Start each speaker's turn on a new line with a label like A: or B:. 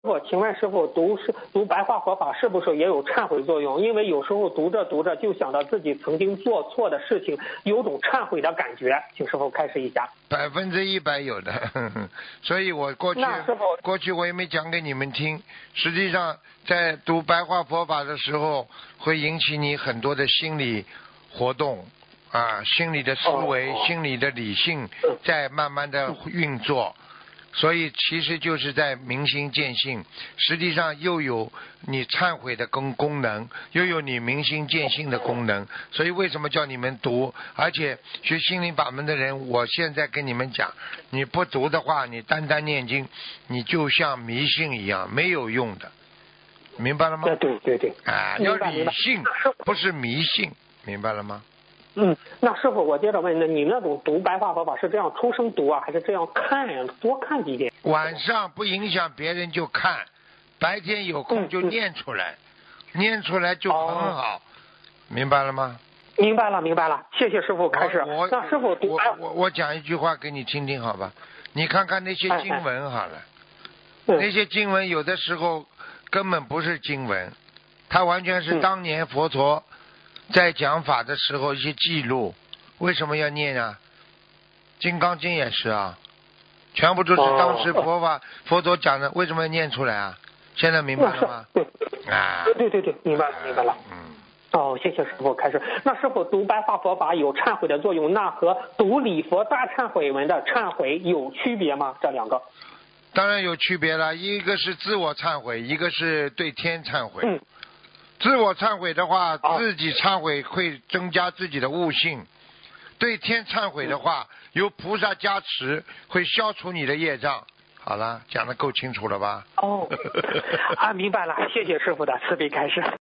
A: 傅，请问师傅读白话佛法是不是也有忏悔作用？因为有时候读着读着就想到自己曾经做错的事情，有种忏悔的感觉，请师傅开示一下。
B: 100%有的，所以我过去我也没讲给你们听。实际上，在读白话佛法的时候，会引起你很多的心理活动啊，心理的思维、心理的理性在慢慢的运作。所以其实就是在明心见性，实际上又有你忏悔的功能，又有你明心见性的功能。所以为什么叫你们读？而且学心灵法门的人，我现在跟你们讲，你不读的话，你单单念经，你就像迷信一样，没有用的，明白了吗？
A: 对。
B: 啊，要理性，不是迷信，明白了吗？
A: 那师傅，我接着问，那你那种读白话佛法是这样出声读啊，还是这样看呀？多看几遍。
B: 晚上不影响别人就看，白天有空就念出来，念出来就很好，明白了吗？
A: 明白了，谢谢师傅开始。那师傅读
B: 我讲一句话给你听听好吧？你看看那些经文好了，那些经文有的时候根本不是经文，它完全是当年佛陀在讲法的时候一些记录。为什么要念啊？金刚经也是啊，全部都是当时佛陀讲的，为什么要念出来啊？现在明白了吗？
A: 对，明白了。谢谢师傅开始。那师傅读白话佛法有忏悔的作用，那和读礼佛大忏悔文的忏悔有区别吗？这两个？
B: 当然有区别了，一个是自我忏悔，一个是对天忏悔。自我忏悔的话，自己忏悔会增加自己的悟性；对天忏悔的话，由菩萨加持，会消除你的业障。好了，讲得够清楚了吧？
A: 明白了，谢谢师傅的慈悲开示。